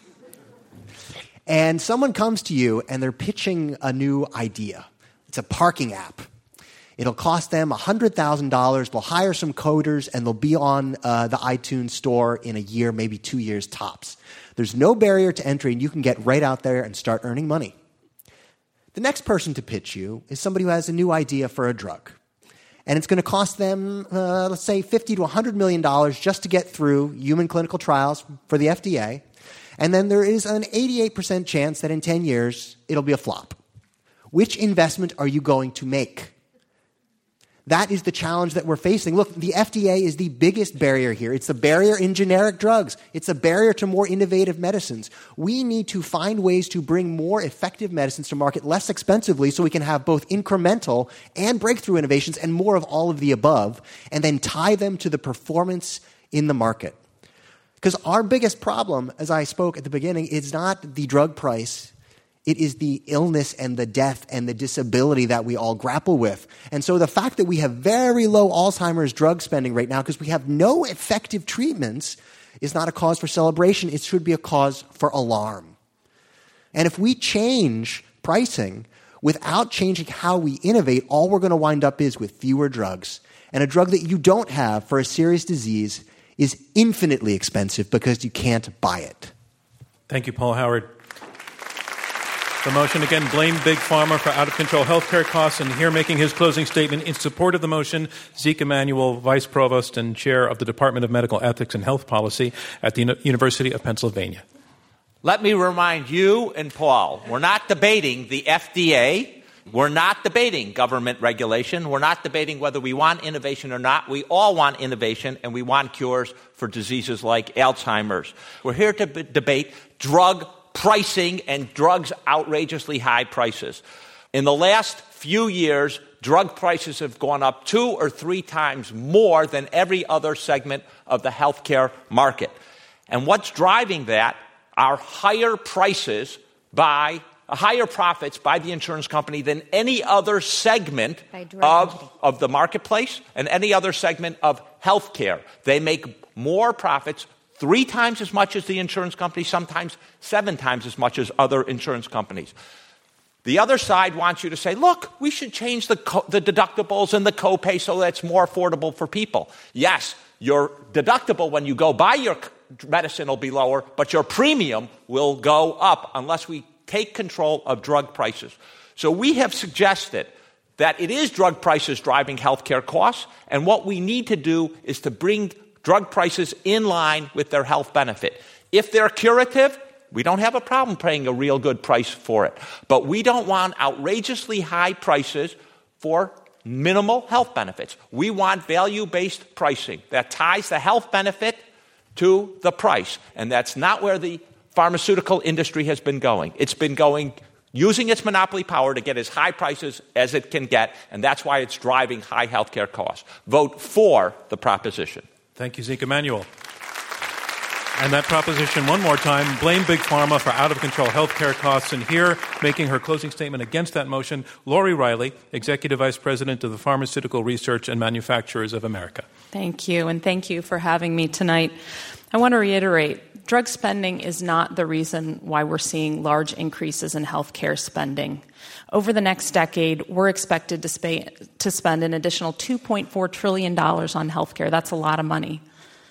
Speaker 5: And someone comes to you and they're pitching a new idea. It's a parking app. It'll cost them $100,000. They'll hire some coders, and they'll be on the iTunes store in a year, maybe 2 years tops. There's no barrier to entry, and you can get right out there and start earning money. The next person to pitch you is somebody who has a new idea for a drug. And it's going to cost them, let's say, $50 to $100 million just to get through human clinical trials for the FDA. And then there is an 88% chance that in 10 years, it'll be a flop. Which investment are you going to make? That is the challenge that we're facing. Look, the FDA is the biggest barrier here. It's the barrier in generic drugs. It's a barrier to more innovative medicines. We need to find ways to bring more effective medicines to market less expensively so we can have both incremental and breakthrough innovations and more of all of the above, and then tie them to the performance in the market. Because our biggest problem, as I spoke at the beginning, is not the drug price. It is the illness and the death and the disability that we all grapple with. And so the fact that we have very low Alzheimer's drug spending right now because we have no effective treatments is not a cause for celebration. It should be a cause for alarm. And if we change pricing without changing how we innovate, all we're going to wind up is with fewer drugs. And a drug that you don't have for a serious disease is infinitely expensive because you can't buy it.
Speaker 2: Thank you, Paul Howard. The motion, again, blame Big Pharma for out-of-control healthcare costs. And here making his closing statement in support of the motion, Zeke Emanuel, Vice Provost and Chair of the Department of Medical Ethics and Health Policy at the University of Pennsylvania.
Speaker 3: Let me remind you and Paul, we're not debating the FDA. We're not debating government regulation. We're not debating whether we want innovation or not. We all want innovation, and we want cures for diseases like Alzheimer's. We're here to debate drug pricing and drugs' outrageously high prices. In the last few years, drug prices have gone up 2 or 3 times more than every other segment of the healthcare market. And what's driving that are higher profits by the insurance company than any other segment of the marketplace and any other segment of healthcare. They make more profits 3 times as much as the insurance company, sometimes 7 times as much as other insurance companies. The other side wants you to say, look, we should change the deductibles and the copay so that it's more affordable for people. Yes, your deductible when you go buy your medicine will be lower, but your premium will go up unless we take control of drug prices. So we have suggested that it is drug prices driving healthcare costs, and what we need to do is to bring drug prices in line with their health benefit. If they're curative, we don't have a problem paying a real good price for it. But we don't want outrageously high prices for minimal health benefits. We want value-based pricing that ties the health benefit to the price. And that's not where the pharmaceutical industry has been going. It's been going using its monopoly power to get as high prices as it can get, and that's why it's driving high healthcare costs. Vote for the proposition.
Speaker 2: Thank you, Zeke Emanuel. And that proposition, one more time, blame Big Pharma for out-of-control healthcare costs. And here, making her closing statement against that motion, Lori Riley, Executive Vice President of the Pharmaceutical Research and Manufacturers of America.
Speaker 6: Thank you, and thank you for having me tonight. I want to reiterate, drug spending is not the reason why we're seeing large increases in healthcare spending. Over the next decade, we're expected to spend an additional $2.4 trillion on healthcare. That's a lot of money.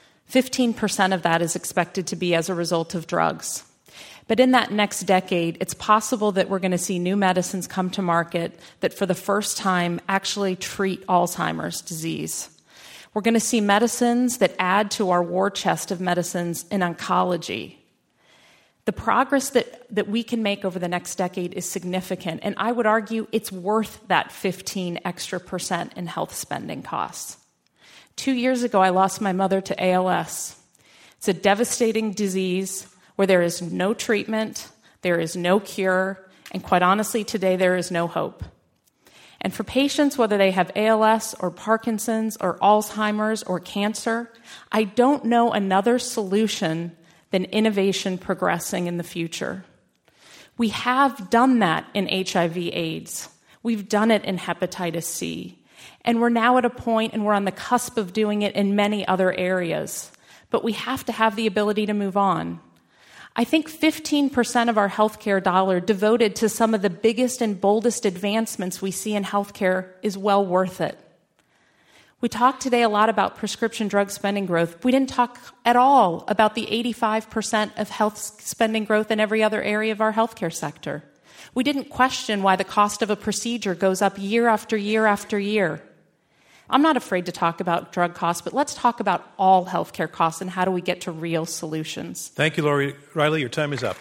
Speaker 6: 15% of that is expected to be as a result of drugs. But in that next decade, it's possible that we're going to see new medicines come to market that for the first time actually treat Alzheimer's disease. We're going to see medicines that add to our war chest of medicines in oncology. The progress that we can make over the next decade is significant, and I would argue it's worth that 15% extra in health spending costs. 2 years ago, I lost my mother to ALS. It's a devastating disease where there is no treatment, there is no cure, and quite honestly, today there is no hope. And for patients, whether they have ALS or Parkinson's or Alzheimer's or cancer, I don't know another solution than innovation progressing in the future. We have done that in HIV/AIDS. We've done it in hepatitis C. And we're now at a point, and we're on the cusp of doing it in many other areas. But we have to have the ability to move on. I think 15% of our healthcare dollar devoted to some of the biggest and boldest advancements we see in healthcare is well worth it. We talked today a lot about prescription drug spending growth. We didn't talk at all about the 85% of health spending growth in every other area of our healthcare sector. We didn't question why the cost of a procedure goes up year after year after year. I'm not afraid to talk about drug costs, but let's talk about all healthcare costs and how do we get to real solutions.
Speaker 2: Thank you, Lori Riley. Your time is up.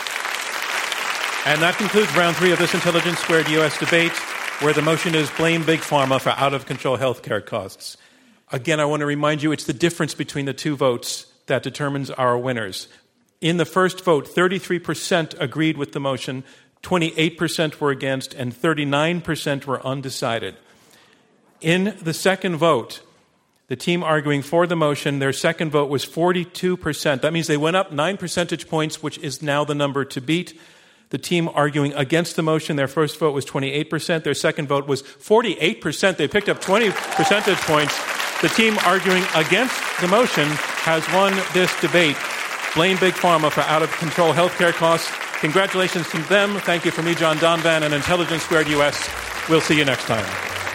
Speaker 2: And that concludes round 3 of this Intelligence Squared U.S. debate, where the motion is blame Big Pharma for out-of-control healthcare costs. Again, I want to remind you it's the difference between the 2 votes that determines our winners. In the first vote, 33% agreed with the motion, 28% were against, and 39% were undecided. In the second vote, the team arguing for the motion, their second vote was 42%. That means they went up 9 percentage points, which is now the number to beat. The team arguing against the motion, their first vote was 28%. Their second vote was 48%. They picked up 20 percentage points. The team arguing against the motion has won this debate. Blame Big Pharma for out-of-control healthcare costs. Congratulations to them. Thank you from me, John Donvan, and Intelligence Squared U.S. We'll see you next time.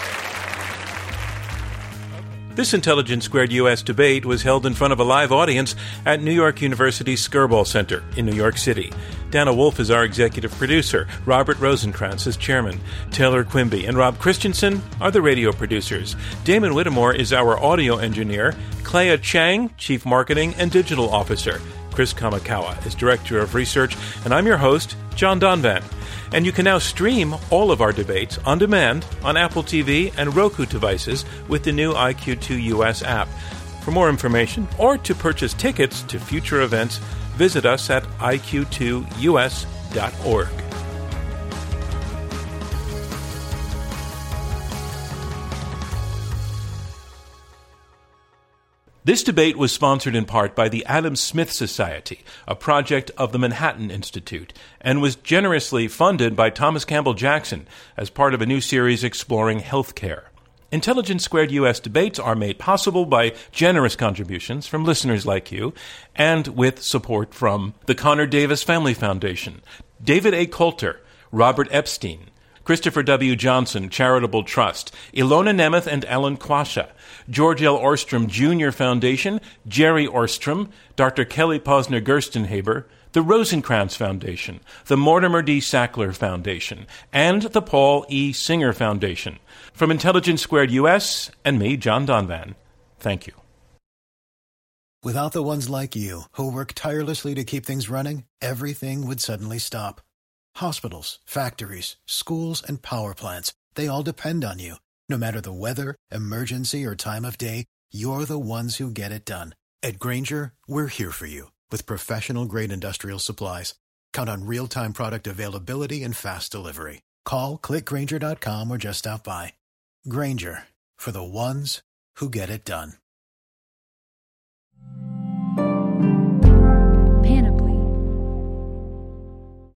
Speaker 2: This Intelligence Squared U.S. debate was held in front of a live audience at New York University's Skirball Center in New York City. Dana Wolf is our executive producer. Robert Rosenkrantz is chairman. Taylor Quimby and Rob Christensen are the radio producers. Damon Whittemore is our audio engineer. Clea Chang, chief marketing and digital officer. Chris Kamikawa is director of research. And I'm your host, John Donvan. And you can now stream all of our debates on demand on Apple TV and Roku devices with the new IQ2 US app. For more information or to purchase tickets to future events, visit us at iq2us.org. This debate was sponsored in part by the Adam Smith Society, a project of the Manhattan Institute, and was generously funded by Thomas Campbell Jackson as part of a new series exploring healthcare. Intelligence Squared U.S. debates are made possible by generous contributions from listeners like you and with support from the Connor Davis Family Foundation, David A. Coulter, Robert Epstein, Christopher W. Johnson Charitable Trust, Ilona Nemeth and Alan Quasha, George L. Orstrom Jr. Foundation, Jerry Orstrom, Dr. Kelly Posner Gerstenhaber, the Rosencrantz Foundation, the Mortimer D. Sackler Foundation, and the Paul E. Singer Foundation. From Intelligence Squared U.S. and me, John Donvan, thank you.
Speaker 11: Without the ones like you, who work tirelessly to keep things running, everything would suddenly stop. Hospitals, factories, schools, and power plants, they all depend on you. No matter the weather, emergency, or time of day, you're the ones who get it done. At Grainger, we're here for you with professional-grade industrial supplies. Count on real-time product availability and fast delivery. Call, click Grainger.com, or just stop by. Grainger, for the ones who get it done.